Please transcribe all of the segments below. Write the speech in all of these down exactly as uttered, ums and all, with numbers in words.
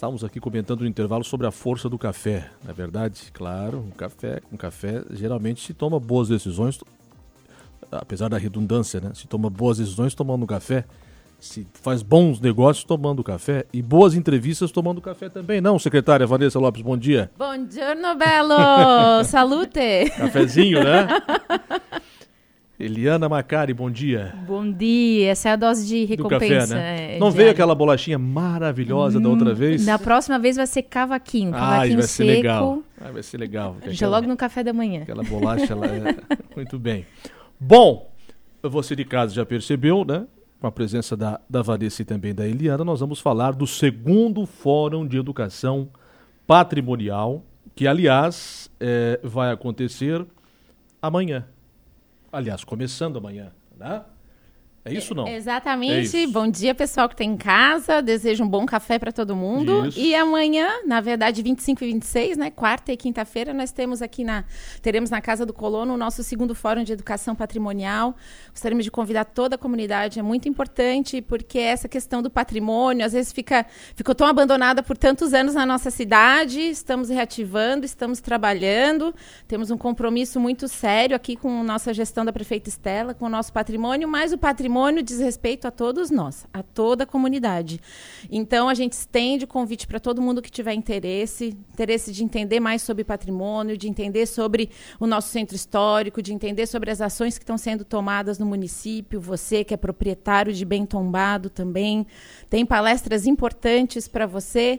estávamos aqui comentando no intervalo sobre a força do café, não é verdade? Claro, um café, um café geralmente se toma boas decisões, apesar da redundância, né? Se toma boas decisões tomando café, se faz bons negócios tomando café e boas entrevistas tomando café também. Não, secretária Vanessa Lopes, bom dia. Bom giorno, bello! Salute! Cafezinho, né? Eliana Macari, bom dia. Bom dia, essa é a dose de recompensa. Do café, né? É, Não diária. veio aquela bolachinha maravilhosa hum, da outra vez? Na próxima vez vai ser cavaquinho, cavaquinho Ai, vai seco. Ser legal. Ai, vai ser legal. Já aquela, logo no café da manhã. Aquela bolacha, ela é... Muito bem. Bom, você de casa já percebeu, né? Com a presença da, da Vanessa e também da Eliana, nós vamos falar do segundo Fórum de Educação Patrimonial, que, aliás, é, vai acontecer amanhã. Aliás, começando amanhã, né? É isso não? É, exatamente. É isso. Bom dia, pessoal que está em casa. Desejo um bom café para todo mundo. Isso. E amanhã, na verdade, vinte e cinco e vinte e seis, né? Quarta e quinta-feira, nós temos aqui na... Teremos na Casa do Colono o nosso segundo Fórum de Educação Patrimonial. Gostaríamos de convidar toda a comunidade. É muito importante, porque essa questão do patrimônio, às vezes, fica, ficou tão abandonada por tantos anos na nossa cidade. Estamos reativando, estamos trabalhando. Temos um compromisso muito sério aqui com a nossa gestão da prefeita Estela, com o nosso patrimônio, mas o patrimônio diz respeito a todos nós, a toda a comunidade. Então, a gente estende o convite para todo mundo que tiver interesse, interesse de entender mais sobre patrimônio, de entender sobre o nosso centro histórico, de entender sobre as ações que estão sendo tomadas no município, você que é proprietário de bem tombado também, tem palestras importantes para você.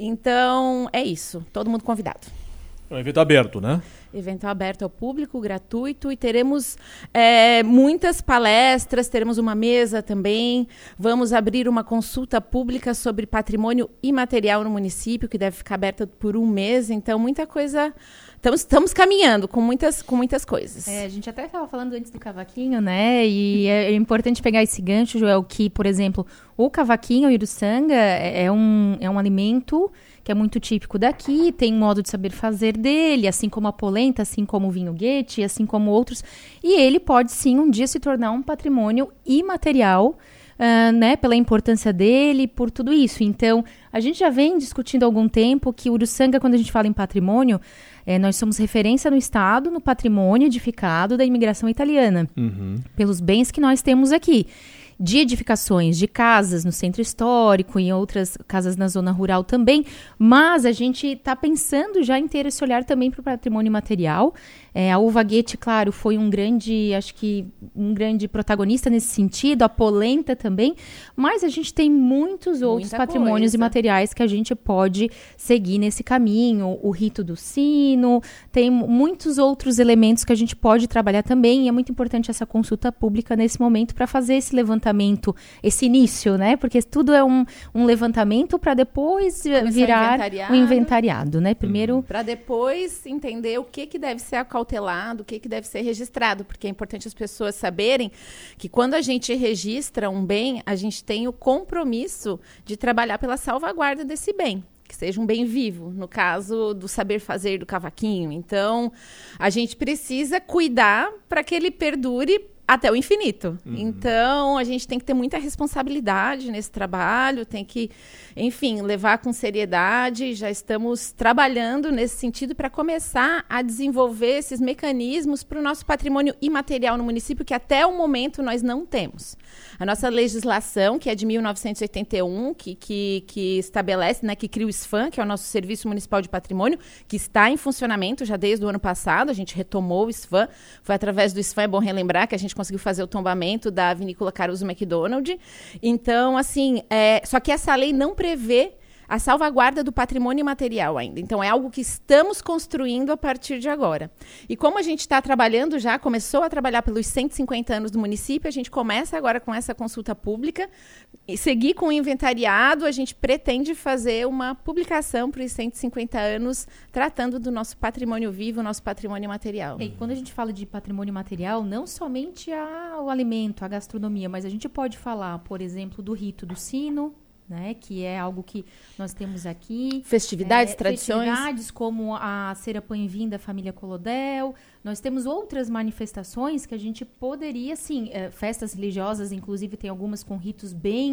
Então, é isso, todo mundo convidado. É um evento aberto, né? Evento aberto ao público, gratuito, e teremos é, muitas palestras, teremos uma mesa também, vamos abrir uma consulta pública sobre patrimônio imaterial no município, que deve ficar aberta por um mês, então muita coisa, estamos, estamos caminhando com muitas, com muitas coisas. É, a gente até estava falando antes do cavaquinho, né, e é, é importante pegar esse gancho, Joel, que, por exemplo, o cavaquinho, o uruçanga, é, é, um, é um alimento que é muito típico daqui, tem um modo de saber fazer dele, assim como a polenta, assim como o vinho guete, assim como outros. E ele pode, sim, um dia se tornar um patrimônio imaterial, uh, né, pela importância dele, por tudo isso. Então, a gente já vem discutindo há algum tempo que o uruçanga, quando a gente fala em patrimônio, é, nós somos referência no Estado, no patrimônio edificado da imigração italiana, uhum. pelos bens que nós temos aqui. De edificações, de casas no centro histórico e em outras casas na zona rural também, mas a gente está pensando já em ter esse olhar também para o patrimônio material. É, a uva guete, claro, foi um grande, acho que um grande protagonista nesse sentido, a polenta também, mas a gente tem muitos outros Muita patrimônios coisa. imateriais que a gente pode seguir nesse caminho, o rito do sino, tem muitos outros elementos que a gente pode trabalhar também, e é muito importante essa consulta pública nesse momento para fazer esse levantamento, esse início, né? Porque tudo é um, um levantamento para depois Começar virar inventariado. um inventariado, né? Primeiro... Para depois entender o que, que deve ser acautelado, o que, que deve ser registrado, porque é importante as pessoas saberem que quando a gente registra um bem, a gente tem o compromisso de trabalhar pela salvaguarda desse bem, que seja um bem vivo, no caso do saber fazer do cavaquinho. Então, a gente precisa cuidar para que ele perdure até o infinito. Uhum. Então, a gente tem que ter muita responsabilidade nesse trabalho, tem que, enfim, levar com seriedade. Já estamos trabalhando nesse sentido para começar a desenvolver esses mecanismos para o nosso patrimônio imaterial no município, que até o momento nós não temos. A nossa legislação, que é de mil novecentos e oitenta e um, que, que, que estabelece, né, que cria o SFAM, que é o nosso Serviço Municipal de Patrimônio, que está em funcionamento já desde o ano passado. A gente retomou o SFAM. Foi através do SFAM, é bom relembrar, que a gente conseguiu fazer o tombamento da vinícola Caruso McDonald. Então, assim, é, só que essa lei não prevê a salvaguarda do patrimônio imaterial ainda. Então, é algo que estamos construindo a partir de agora. E como a gente está trabalhando já, começou a trabalhar pelos cento e cinquenta anos do município, a gente começa agora com essa consulta pública, e seguir com o inventariado, a gente pretende fazer uma publicação para os cento e cinquenta anos, tratando do nosso patrimônio vivo, nosso patrimônio material. E quando a gente fala de patrimônio material, não somente a, o alimento, a gastronomia, mas a gente pode falar, por exemplo, do rito do sino, né, que é algo que nós temos aqui. Festividades, é, tradições. Festividades como a Cera Põe-Vim da família Colodel. Nós temos outras manifestações que a gente poderia, sim, é, festas religiosas, inclusive tem algumas com ritos bem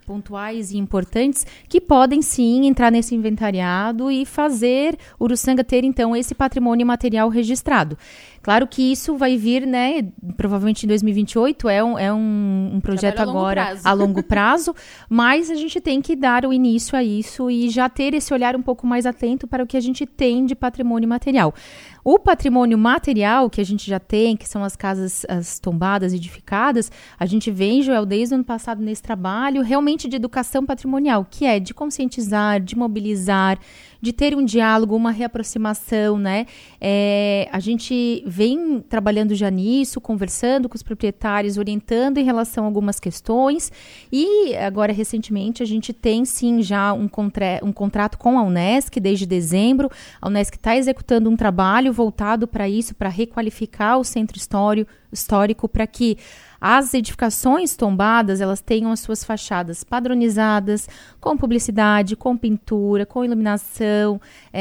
pontuais e importantes que podem sim entrar nesse inventariado e fazer Uruçanga ter então esse patrimônio material registrado. Claro que isso vai vir, né, provavelmente em dois mil e vinte e oito, é um, é um, um projeto a longo agora prazo. a longo prazo, mas a gente tem que dar o início a isso e já ter esse olhar um pouco mais atento para o que a gente tem de patrimônio material. O patrimônio material que a gente já tem, que são as casas as tombadas, edificadas, a gente vem, Joel, desde o ano passado nesse trabalho realmente de educação patrimonial, que é de conscientizar, de mobilizar, de ter um diálogo, uma reaproximação, né? É, a gente vem trabalhando já nisso, conversando com os proprietários, orientando em relação a algumas questões e agora, recentemente, a gente tem sim já um, contra- um contrato com a Unesc desde dezembro. A Unesc está executando um trabalho voltado para isso, para requalificar o centro histórico, histórico para que as edificações tombadas, elas tenham as suas fachadas padronizadas, com publicidade, com pintura, com iluminação,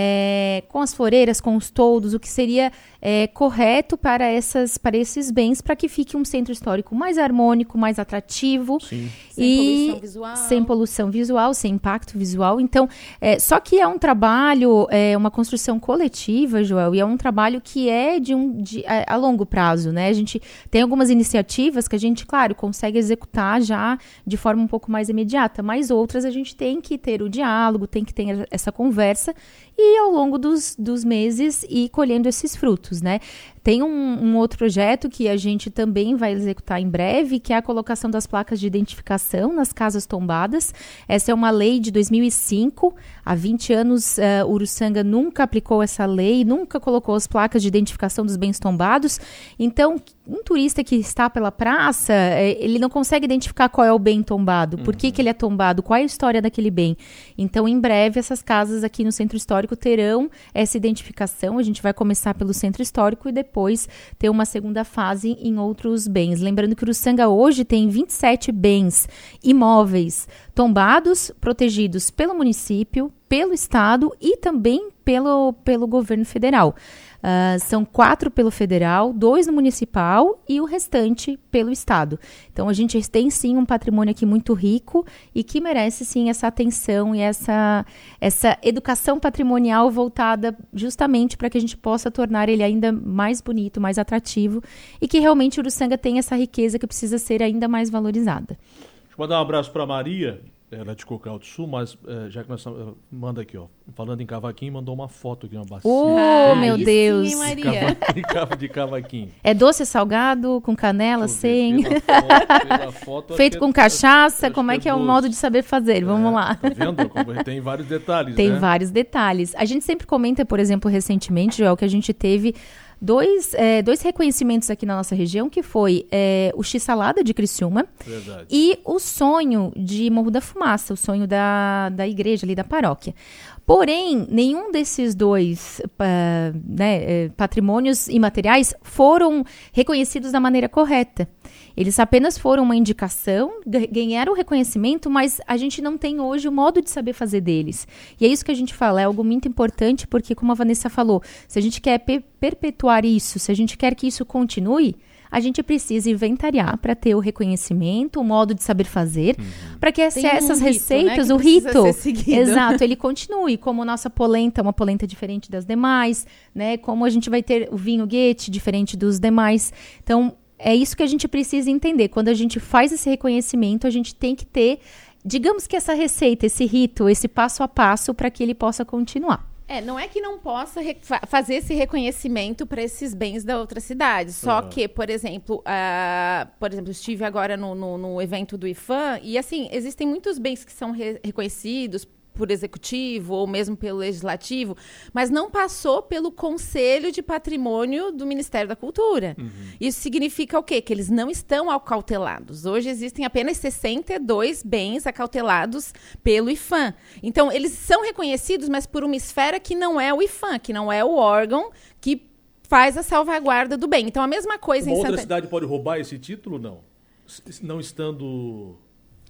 é, com as floreiras, com os toldos, o que seria é, correto para, essas, para esses bens, para que fique um centro histórico mais harmônico, mais atrativo. Sim. Sem e poluição visual. Sem poluição visual, sem impacto visual. Então, é, só que é um trabalho, é uma construção coletiva, Joel, e é um trabalho que é de um, de, a, a longo prazo, né? A gente tem algumas iniciativas que a gente, claro, consegue executar já de forma um pouco mais imediata, mas outras a gente tem que ter o diálogo, tem que ter essa conversa e ao longo dos, dos meses ir colhendo esses frutos, né? Tem um, um outro projeto que a gente também vai executar em breve, que é a colocação das placas de identificação nas casas tombadas. Essa é uma lei de dois mil e cinco. Há vinte anos, uh, Uruçanga nunca aplicou essa lei, nunca colocou as placas de identificação dos bens tombados. Então, um turista que está pela praça, eh, ele não consegue identificar qual é o bem tombado, por que, que ele é tombado, qual é a história daquele bem. Então, em breve, essas casas aqui no Centro Histórico terão essa identificação. A gente vai começar pelo Centro Histórico e depois ter uma segunda fase em outros bens. Lembrando que o Uruçanga hoje tem vinte e sete bens imóveis tombados, protegidos pelo município, pelo Estado e também pelo, pelo governo federal. Uh, são quatro pelo federal, dois no municipal e o restante pelo Estado. Então, a gente tem, sim, um patrimônio aqui muito rico e que merece, sim, essa atenção e essa, essa educação patrimonial voltada justamente para que a gente possa tornar ele ainda mais bonito, mais atrativo e que realmente o Uruçanga tem essa riqueza que precisa ser ainda mais valorizada. Deixa eu mandar um abraço para a Maria. Ela é de Cocal do Sul, mas é, já que nós uh, manda aqui, ó. Falando em cavaquinho, mandou uma foto aqui, uma bacia. Oh, ah, meu Deus! Sim, Maria. Cava, de cavaquinho. É doce salgado, com canela, sem? Pela foto, pela foto, feito com é, cachaça, acho como é que que é é o doce. modo de saber fazer? Vamos é, lá. Tá vendo? Como tem vários detalhes, Tem né? vários detalhes. A gente sempre comenta, por exemplo, recentemente, Joel, que a gente teve Dois, é, dois reconhecimentos aqui na nossa região, que foi é, o X-Salada de Criciúma. Verdade. E o sonho de Morro da Fumaça, o sonho da, da igreja ali, da paróquia. Porém, nenhum desses dois uh, né, patrimônios imateriais foram reconhecidos da maneira correta. Eles apenas foram uma indicação, ganharam o reconhecimento, mas a gente não tem hoje o modo de saber fazer deles. E é isso que a gente fala, é algo muito importante, porque, como a Vanessa falou, se a gente quer pe- perpetuar isso, se a gente quer que isso continue, a gente precisa inventariar para ter o reconhecimento, o modo de saber fazer, uhum. para que essa, um essas rito, receitas, né, o rito, ser exato, ele continue, como nossa polenta, uma polenta diferente das demais, né? Como a gente vai ter o vinho Goethe diferente dos demais. Então, é isso que a gente precisa entender. Quando a gente faz esse reconhecimento, a gente tem que ter, digamos que essa receita, esse rito, esse passo a passo para que ele possa continuar. É, não é que não possa re- fa- fazer esse reconhecimento para esses bens da outra cidade. Só uhum. que, por exemplo, uh, por exemplo, estive agora no, no, no evento do I F A M e, assim, existem muitos bens que são re- reconhecidos por executivo ou mesmo pelo legislativo, mas não passou pelo Conselho de Patrimônio do Ministério da Cultura. Uhum. Isso significa o quê? Que eles não estão acautelados. Hoje existem apenas sessenta e dois bens acautelados pelo I F A M. Então, eles são reconhecidos, mas por uma esfera que não é o I F A M, que não é o órgão que faz a salvaguarda do bem. Então, a mesma coisa Uma em outra Santa... cidade pode roubar esse título, não? Não estando...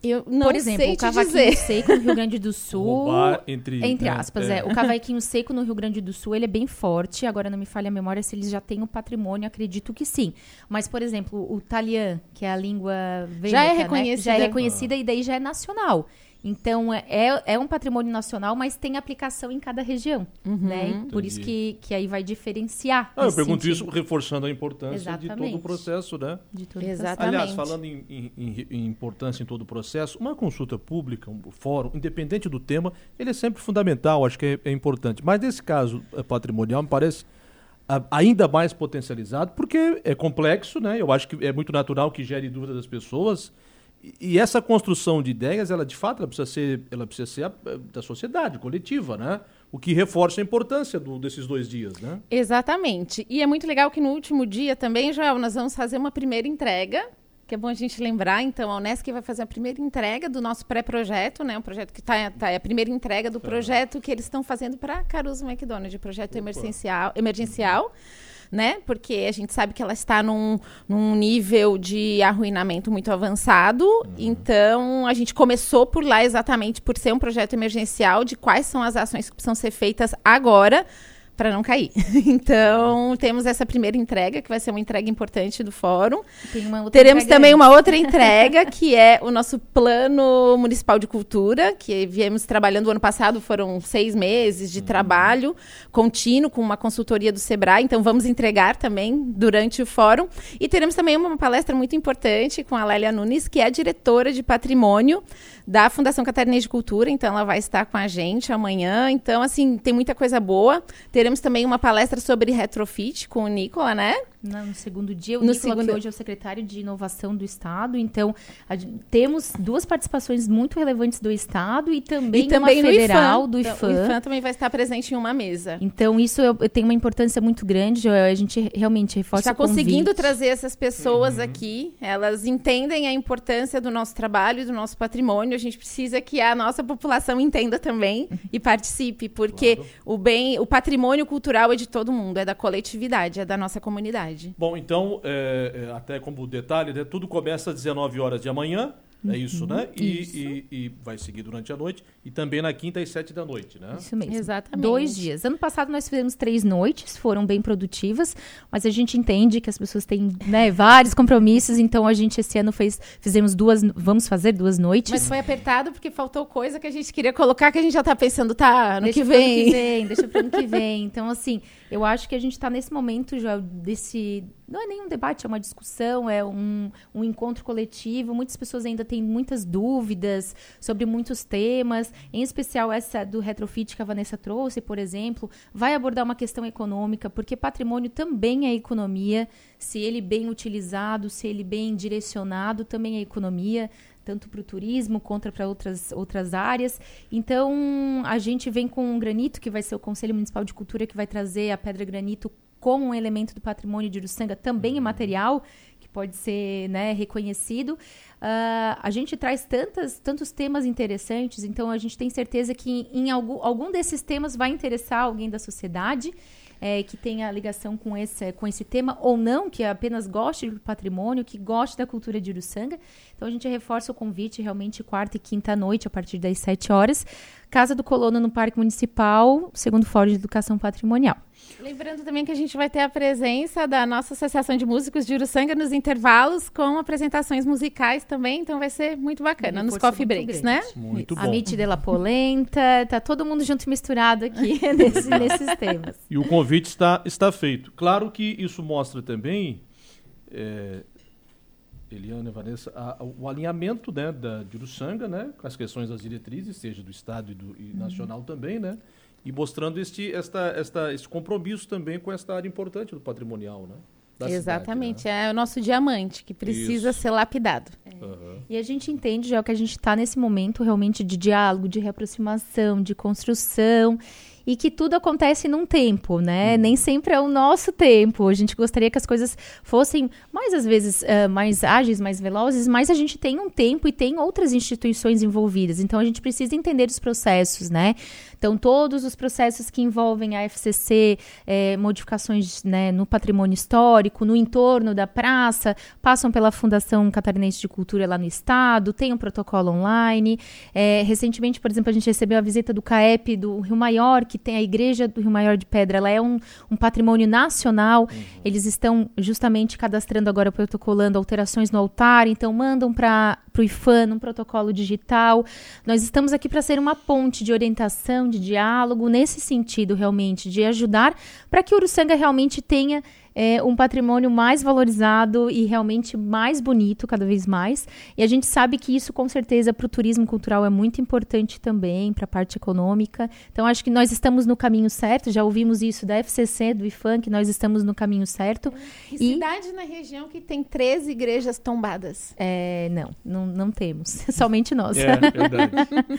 Eu não Por exemplo, sei o te cavaquinho dizer. seco no Rio Grande do Sul... Roubar entre... Entre né, aspas, é. é. O cavaquinho seco no Rio Grande do Sul, ele é bem forte. Agora, não me falha a memória se eles já têm o patrimônio, acredito que sim. Mas, por exemplo, o talian, que é a língua vênica, Já é né? reconhecida. Já é reconhecida e daí já é nacional. Então, é, é um patrimônio nacional, mas tem aplicação em cada região, Uhum. né? E por Entendi. isso que, que aí vai diferenciar. Ah, eu nesse pergunto sentido. isso reforçando a importância de todo Exatamente. o processo, né? De tudo. Exatamente. Aliás, falando em, em- em- em importância em todo o processo, uma consulta pública, um fórum, independente do tema, ele é sempre fundamental, acho que é, é importante. Mas nesse caso eh, patrimonial, me parece ah, ainda mais potencializado, porque é complexo, né? Eu acho que é muito natural que gere dúvida das pessoas. E, e essa construção de ideias, ela de fato ela precisa ser, ela precisa ser a- da sociedade, coletiva, né? O que reforça a importância do- desses dois dias, né? Exatamente. E é muito legal que no último dia também, Joel, nós vamos fazer uma primeira entrega, que é bom a gente lembrar. Então, a Unesc vai fazer a primeira entrega do nosso pré-projeto, né? Um projeto que está tá, é a primeira entrega do projeto que eles estão fazendo para Caruso McDonald, projeto emergencial, emergencial, né? Porque a gente sabe que ela está num, num nível de arruinamento muito avançado. Então, a gente começou por lá exatamente por ser um projeto emergencial de quais são as ações que precisam ser feitas agora para não cair. Então, temos essa primeira entrega, que vai ser uma entrega importante do fórum. Tem uma outra Teremos entrega também antes. uma outra entrega, que é o nosso Plano Municipal de Cultura, que viemos trabalhando o ano passado, foram seis meses de trabalho contínuo com uma consultoria do Sebrae, então vamos entregar também durante o fórum. E teremos também uma palestra muito importante com a Lélia Nunes, que é a diretora de patrimônio da Fundação Catarinense de Cultura, então ela vai estar com a gente amanhã. Então, assim, tem muita coisa boa. Teremos também uma palestra sobre retrofit com o Nicola, né? Não, no segundo dia, o No Nicola, segundo- que hoje é o secretário de Inovação do Estado. Então, a gen- temos duas participações muito relevantes do Estado e também, E também uma no federal IFAM. do Então, IFAM. o IFAM também vai estar presente em uma mesa. Então, isso eu- eu tem uma importância muito grande, Joel. A gente realmente reforça Está o convite. conseguindo trazer essas pessoas aqui. Elas entendem a importância do nosso trabalho e do nosso patrimônio. A gente precisa que a nossa população entenda também e participe, porque Claro. o bem, o patrimônio cultural é de todo mundo, é da coletividade, é da nossa comunidade. Bom, então, é, é, até como detalhe, né, tudo começa às dezenove horas de amanhã, é isso, né? E, isso. e- e vai seguir durante a noite, e também na quinta às sete da noite, né? Isso mesmo. Exatamente. Dois dias. Ano passado nós fizemos três noites, foram bem produtivas, mas a gente entende que as pessoas têm, né, vários compromissos, então a gente esse ano fez, fizemos duas, vamos fazer duas noites. Mas foi apertado porque faltou coisa que a gente queria colocar, que a gente já está pensando, tá, no Deixa que pro ano vem. que vem, deixa pro ano que vem. Então, assim, eu acho que a gente está nesse momento, Joel, desse... Não é nem um debate, é uma discussão, é um, um encontro coletivo. Muitas pessoas ainda têm muitas dúvidas sobre muitos temas, em especial essa do retrofit que a Vanessa trouxe, por exemplo, vai abordar uma questão econômica, porque patrimônio também é economia, se ele bem utilizado, se ele bem direcionado, também é economia, tanto para o turismo quanto para outras, outras áreas. Então, a gente vem com o granito, que vai ser o Conselho Municipal de Cultura, que vai trazer a pedra granito como um elemento do patrimônio de Uruçanga, também imaterial, que pode ser, né, reconhecido. Ah, a gente traz tantas, tantos temas interessantes, então a gente tem certeza que em algum, algum desses temas vai interessar alguém da sociedade, é, que tenha ligação com esse, com esse tema, ou não, que apenas goste do patrimônio, que goste da cultura de Uruçanga. Então, a gente reforça o convite, realmente, quarta e quinta noite, a partir das sete horas. Casa do Colono, no Parque Municipal, segundo Fórum de Educação Patrimonial. Lembrando também que a gente vai ter a presença da nossa Associação de Músicos de Uruçanga nos intervalos, com apresentações musicais também, então vai ser muito bacana, Um nos reforço coffee muito breaks, grande. né? Muito A bom. Mite de la Polenta, tá todo mundo junto e misturado aqui nesse- nesses temas. E o convite está, está feito. Claro que isso mostra também, é, Eliana e Vanessa, a- a- o alinhamento, né, da, de Uruçanga, né, com as questões das diretrizes, seja do Estado e, do, e nacional também, né? E mostrando este, esta, esta, esse compromisso também com esta área importante do patrimonial, né? da Exatamente, cidade, né? é o nosso diamante, que precisa Isso. ser lapidado. Aham. E a gente entende, já que a gente está nesse momento realmente de diálogo, de reaproximação, de construção, e que tudo acontece num tempo, né? Nem sempre é o nosso tempo. A gente gostaria que as coisas fossem mais, às vezes, uh, mais ágeis, mais velozes, mas a gente tem um tempo e tem outras instituições envolvidas. Então, a gente precisa entender os processos, né? Então, todos os processos que envolvem a F C C, eh, modificações, né, no patrimônio histórico, histórico no entorno da praça, passam pela Fundação Catarinense de Cultura lá no estado, tem um protocolo online. É, recentemente, por exemplo, a gente recebeu a visita do CAEP do Rio Maior, que tem a Igreja do Rio Maior de Pedra. Ela é um, um patrimônio nacional. Uhum. Eles estão justamente cadastrando agora, protocolando alterações no altar, então mandam para o I F A N um protocolo digital. Nós estamos aqui para ser uma ponte de orientação, de diálogo, nesse sentido, realmente, de ajudar para que Uruçanga realmente tenha é, um patrimônio mais valorizado e realmente mais bonito, cada vez mais. E a gente sabe que isso, com certeza, para o turismo cultural é muito importante também, para a parte econômica. Então, acho que nós estamos no caminho certo. Já ouvimos isso da F C C, do I F A N, que nós estamos no caminho certo. E, e cidade na região que tem treze igrejas tombadas? É, não, não, não temos. Somente nós. É, verdade.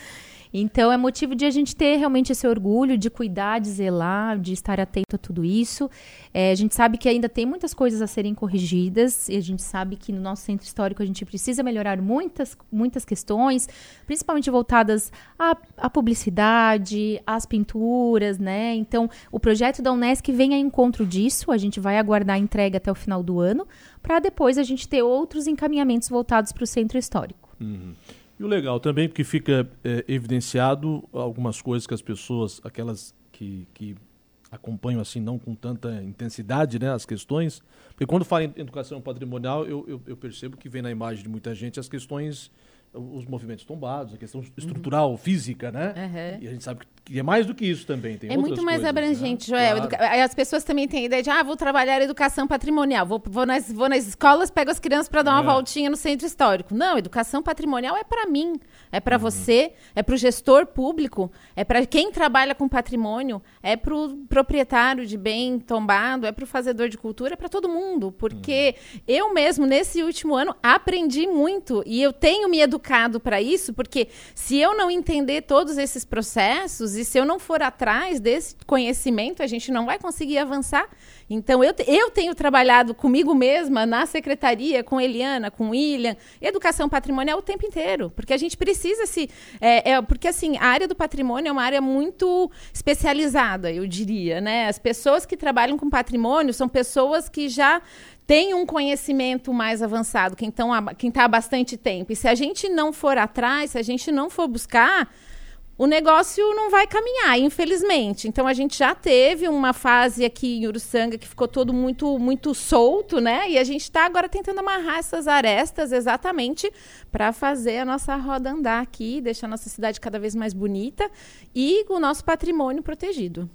Então, é motivo de a gente ter realmente esse orgulho de cuidar, de zelar, de estar atento a tudo isso. É, a gente sabe que ainda tem muitas coisas a serem corrigidas e a gente sabe que no nosso centro histórico a gente precisa melhorar muitas, muitas questões, principalmente voltadas à, à publicidade, às pinturas, né? Então, o projeto da Unesc vem a encontro disso. A gente vai aguardar a entrega até o final do ano para depois a gente ter outros encaminhamentos voltados para o centro histórico. Uhum. E o legal também, porque fica é, evidenciado algumas coisas que as pessoas, aquelas que, que acompanham assim, não com tanta intensidade, né, as questões, porque quando fala em educação patrimonial, eu, eu, eu percebo que vem na imagem de muita gente as questões, os movimentos tombados, a questão estrutural, uhum. física, né? Uhum. E a gente sabe que é mais do que isso também. Tem é muito mais coisas, abrangente, né? Joel. Claro. Educa... As pessoas também têm a ideia de, ah, vou trabalhar educação patrimonial, vou, vou, nas, vou nas escolas, pego as crianças para dar uma é. voltinha no centro histórico. Não, educação patrimonial é para mim, é para uhum. você, é para o gestor público, é para quem trabalha com patrimônio, é para o proprietário de bem tombado, é para o fazedor de cultura, é para todo mundo. Porque uhum. eu mesmo, nesse último ano, aprendi muito e eu tenho me educado para isso, porque se eu não entender todos esses processos e se eu não for atrás desse conhecimento, a gente não vai conseguir avançar. Então, eu, eu tenho trabalhado comigo mesma, na secretaria, com Eliana, com William, educação patrimonial o tempo inteiro, porque a gente precisa se... É, é, porque, assim, a área do patrimônio é uma área muito especializada, eu diria, né? As pessoas que trabalham com patrimônio são pessoas que já têm um conhecimento mais avançado, quem está há bastante tempo. E se a gente não for atrás, se a gente não for buscar, o negócio não vai caminhar, infelizmente. Então, a gente já teve uma fase aqui em Uruçanga que ficou todo muito, muito solto, né? E a gente está agora tentando amarrar essas arestas exatamente para fazer a nossa roda andar aqui, deixar a nossa cidade cada vez mais bonita e o nosso patrimônio protegido.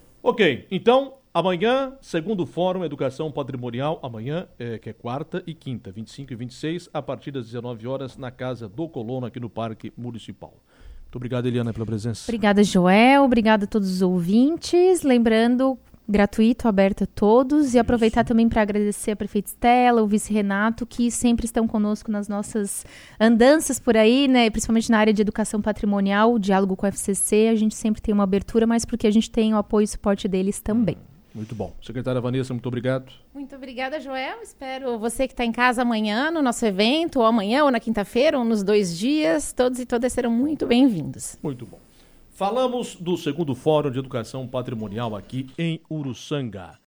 Ok, então, amanhã, segundo Fórum Educação Patrimonial, amanhã, é, que é quarta e quinta, vinte e cinco e vinte e seis, a partir das dezenove horas, na Casa do Colono, aqui no Parque Municipal. Muito obrigado, Eliana, pela presença. Obrigada, Joel. Obrigada a todos os ouvintes. Lembrando, gratuito, aberto a todos. E aproveitar Isso. também para agradecer a prefeita Estela, o vice Renato, que sempre estão conosco nas nossas andanças por aí, né? Principalmente na área de educação patrimonial, o diálogo com a F C C. A gente sempre tem uma abertura, mas porque a gente tem o apoio e suporte deles também. Muito bom. Secretária Vanessa, muito obrigado. Muito obrigada, Joel. Espero você que está em casa amanhã no nosso evento, ou amanhã, ou na quinta-feira, ou nos dois dias. Todos e todas serão muito bem-vindos. Muito bom. Falamos do segundo Fórum de Educação Patrimonial aqui em Uruçanga.